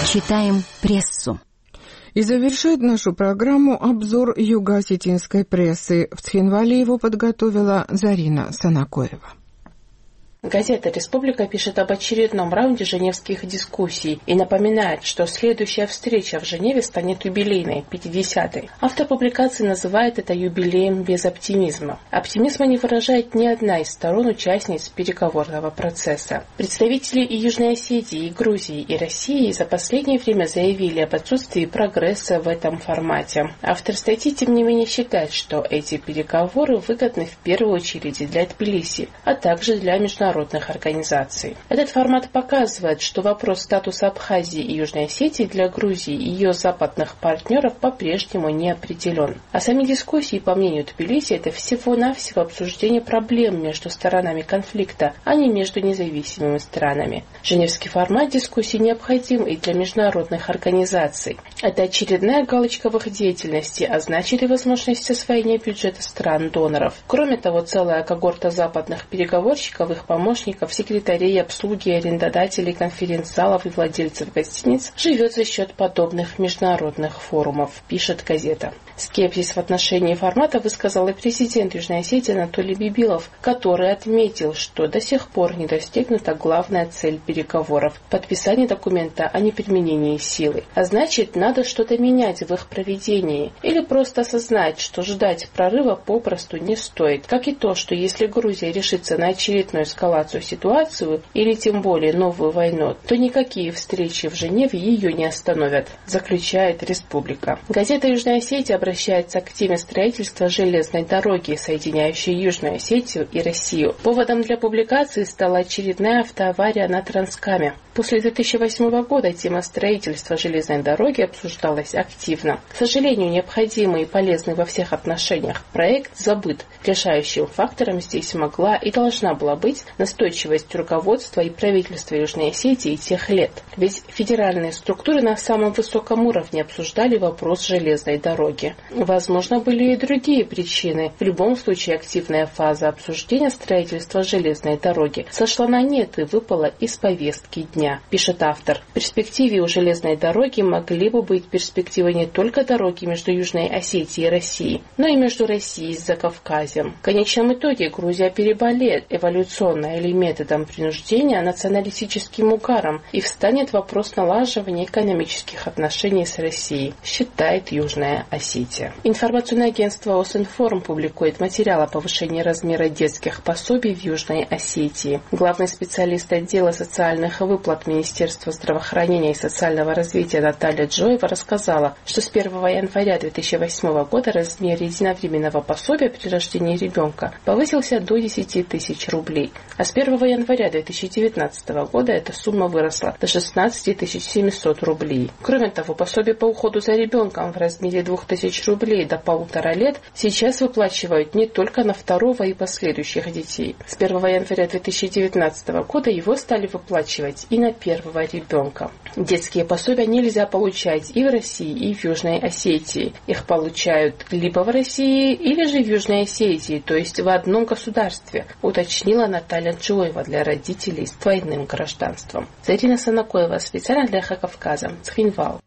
Читаем прессу. И завершает нашу программу обзор юго-осетинской прессы. В Цхинвале его подготовила Зарина Санакоева. Газета «Республика» пишет об очередном раунде женевских дискуссий и напоминает, что следующая встреча в Женеве станет юбилейной, 50-й. Автор публикации называет это юбилеем без оптимизма. Оптимизма не выражает ни одна из сторон участниц переговорного процесса. Представители и Южной Осетии, и Грузии, и России за последнее время заявили об отсутствии прогресса в этом формате. Автор статьи, тем не менее, считает, что эти переговоры выгодны в первую очередь для Тбилиси, а также для международных организаций. Этот формат показывает, что вопрос статуса Абхазии и Южной Осетии для Грузии и ее западных партнеров по-прежнему не определен. А сами дискуссии, по мнению Тбилиси, это всего-навсего обсуждение проблем между сторонами конфликта, а не между независимыми странами. Женевский формат дискуссий необходим и для международных организаций. Это очередная галочка в их деятельности, а значит и возможность освоения бюджета стран-доноров. Кроме того, целая когорта западных переговорщиков, их помощников, секретарей, обслуги, арендодателей, конференц-залов и владельцев гостиниц живет за счет подобных международных форумов, пишет газета. Скепсис в отношении формата высказал и президент Южной Осетии Анатолий Бибилов, который отметил, что до сих пор не достигнута главная цель переговоров – подписание документа о неприменении силы. А значит, надо что-то менять в их проведении или просто осознать, что ждать прорыва попросту не стоит. Как и то, что если Грузия решится на очередную эскалацию ситуацию или тем более новую войну, то никакие встречи в Женеве ее не остановят, заключает Республика. Газета Южной Осетии обращается к теме строительства железной дороги, соединяющей Южную Осетию и Россию. Поводом для публикации стала очередная автоавария на Транскаме. После 2008 года тема строительства железной дороги обсуждалась активно. К сожалению, необходимый и полезный во всех отношениях проект забыт. Решающим фактором здесь могла и должна была быть настойчивость руководства и правительства Южной Осетии тех лет. Ведь федеральные структуры на самом высоком уровне обсуждали вопрос железной дороги. Возможно, были и другие причины. В любом случае, активная фаза обсуждения строительства железной дороги сошла на нет и выпала из повестки дня, пишет автор. В перспективе у железной дороги могли бы быть перспективы не только дороги между Южной Осетией и Россией, но и между Россией и Закавказьем. В конечном итоге Грузия переболеет эволюционно или методом принуждения националистическим угаром и встанет вопрос налаживания экономических отношений с Россией, считает Южная Осетия. Информационное агентство Осинформ публикует материал о повышении размера детских пособий в Южной Осетии. Главный специалист отдела социальных выплат Министерства здравоохранения и социального развития Наталья Джоева рассказала, что с 1 января 2008 года размер единовременного пособия при рождении ребенка повысился до 10 тысяч рублей, а с 1 января 2019 года эта сумма выросла до 16 700 рублей. Кроме того, пособие по уходу за ребенком в размере 2000 рублей до 1,5 лет сейчас выплачивают не только на второго и последующих детей. С 1 января 2019 года его стали выплачивать и на первого ребенка. Детские пособия нельзя получать и в России, и в Южной Осетии. Их получают либо в России, или же в Южной Осетии, то есть в одном государстве, уточнила Наталья Джоева для родителей с двойным гражданством. Зарина Санакоева, специально для Эхо Кавказа, Цхинвал.